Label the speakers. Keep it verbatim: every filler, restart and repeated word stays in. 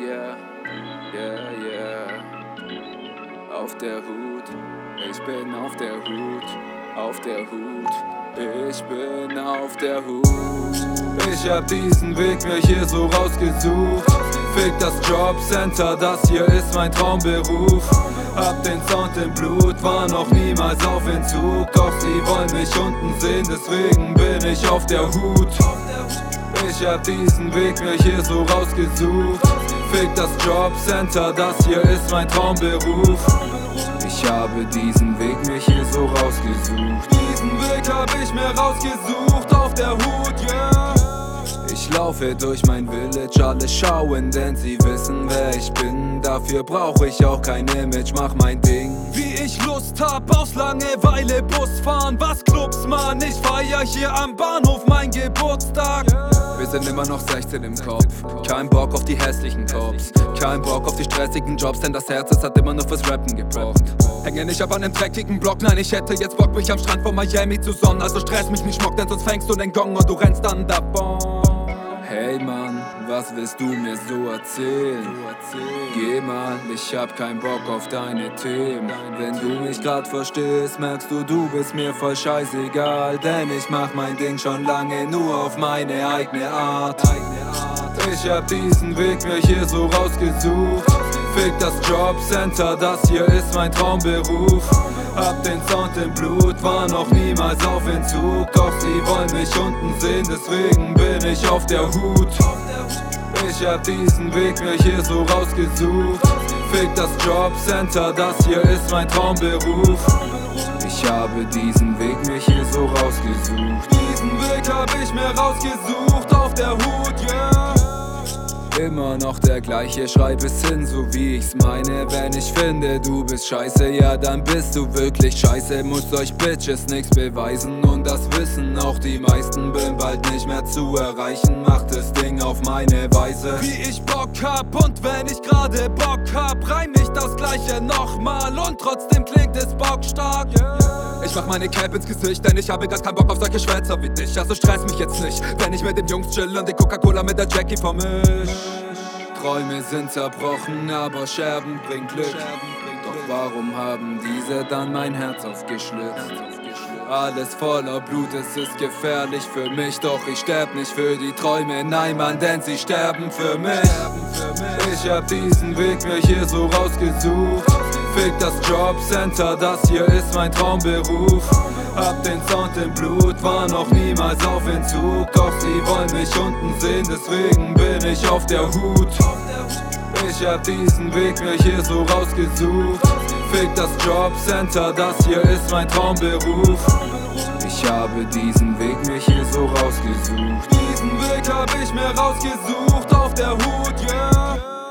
Speaker 1: yeah, yeah, yeah. Auf der Hut, ich bin auf der Hut, auf der Hut, ich bin auf der Hut. Ich hab diesen Weg mir hier so rausgesucht. Fick das Jobcenter, das hier ist mein Traumberuf. Hab den Sound im Blut, war noch niemals auf Entzug. Doch sie wollen mich unten sehen, deswegen bin ich auf der Hut. Ich hab diesen Weg mir hier so rausgesucht. Fick das Jobcenter, das hier ist mein Traumberuf. Ich habe diesen Weg mir hier so rausgesucht. Diesen Weg hab ich mir rausgesucht auf der Hut, yeah. Ich laufe durch mein Village, alle schauen, denn sie wissen, wer ich bin. Dafür brauch ich auch kein Image, mach mein Ding. Wie ich Lust hab, aus Langeweile Bus fahren. Was Clubs, Mann, ich feier hier am Bahnhof mein Geburtstag. Wir sind immer noch sechzehn im Kopf. Kein Bock auf die hässlichen Cops. Kein Bock auf die stressigen Jobs, denn das Herz, es hat immer noch fürs Rappen gebraucht. Hänge nicht ab an einem dreckigen Block, nein, ich hätte jetzt Bock, mich am Strand von Miami zu sonnen. Also stress mich nicht, Schmuck, denn sonst fängst du den Gong und du rennst dann davon. Hey Mann, was willst du mir so erzählen? Geh mal, ich hab keinen Bock auf deine Themen. Wenn du mich grad verstehst, merkst du, du bist mir voll scheißegal. Denn ich mach mein Ding schon lange nur auf meine eigene Art. Ich hab diesen Weg mir hier so rausgesucht. Fick das Jobcenter, das hier ist mein Traumberuf. Hab den Sound im Blut, war noch niemals auf Entzug. Doch sie wollen mich unten sehen, deswegen bin ich auf der Hut. Ich hab diesen Weg mir hier so rausgesucht. Fick das Jobcenter, das hier ist mein Traumberuf. Ich habe diesen Weg mir hier so rausgesucht. Diesen Weg hab ich mir rausgesucht auf der Hut, yeah. Immer noch der gleiche, schreib es hin, so wie ich's meine. Wenn ich finde, du bist scheiße, ja dann bist du wirklich scheiße. Muss euch Bitches nix beweisen und das wissen auch die meisten. Bin bald nicht mehr zu erreichen, mach das Ding auf meine Weise. Wie ich Bock hab und wenn ich gerade Bock hab, reim ich das gleiche nochmal und trotzdem klingt es bockstark. Ich mach meine Cap ins Gesicht, denn ich habe gar keinen Bock auf solche Schwätzer wie dich. Also stress mich jetzt nicht, wenn ich mit den Jungs chill und die Coca-Cola mit der Jackie vermisch. Träume sind zerbrochen, aber Scherben bringen Glück. Doch warum haben diese dann mein Herz aufgeschlitzt? Alles voller Blut, es ist gefährlich für mich. Doch ich sterb nicht für die Träume, nein Mann, denn sie sterben für mich. Ich hab diesen Weg mir hier so rausgesucht. Fick das Jobcenter, das hier ist mein Traumberuf. Hab den Sound im Blut, war noch niemals auf Entzug. Doch sie wollen mich unten sehen, deswegen bin ich auf der Hut. Ich hab diesen Weg mir hier so rausgesucht. Fick das Jobcenter, das hier ist mein Traumberuf. Ich habe diesen Weg mir hier so rausgesucht. Diesen Weg hab ich mir rausgesucht auf der Hut, yeah.